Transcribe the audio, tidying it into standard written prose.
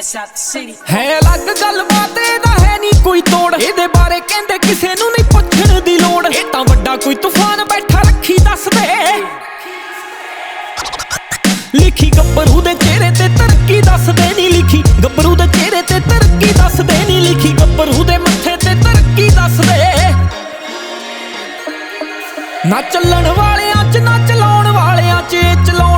ਹੈ ਅਲੱਗ ਗੱਲਬਾਤ ਇਹਦਾ ਹੈ ਨਹੀਂ ਕੋਈ ਤੋੜ, ਇਹਦੇ ਬਾਰੇ ਕਹਿੰਦੇ ਕਿਸੇ ਨੂੰ ਨਹੀਂ ਪੁੱਛਣ ਦੀ ਲੋੜ। ਇਹ ਤਾਂ ਵੱਡਾ ਕੋਈ ਤੂਫਾਨ ਬੈਠਾ ਰੱਖੀ ਦੱਸਦੇ, ਲਿਖੀ ਗੱਭਰੂ ਦੇ ਚਿਹਰੇ ਤੇ ਤਰੱਕੀ ਦੱਸਦੇ ਨੀ, ਲਿਖੀ ਗੱਭਰੂ ਦੇ ਚਿਹਰੇ ਤੇ ਤਰੱਕੀ ਦੱਸਦੇ ਨੀ, ਲਿਖੀ ਗੱਭਰੂ ਦੇ ਮੱਥੇ ਤੇ ਤਰੱਕੀ ਦੱਸਦੇ। ਨਾ ਚੱਲਣ ਵਾਲਿਆਂ ਚ ਨਾ ਚਲਾਉਣ ਵਾਲਿਆਂ ਚ, ਚਲਾਉਣ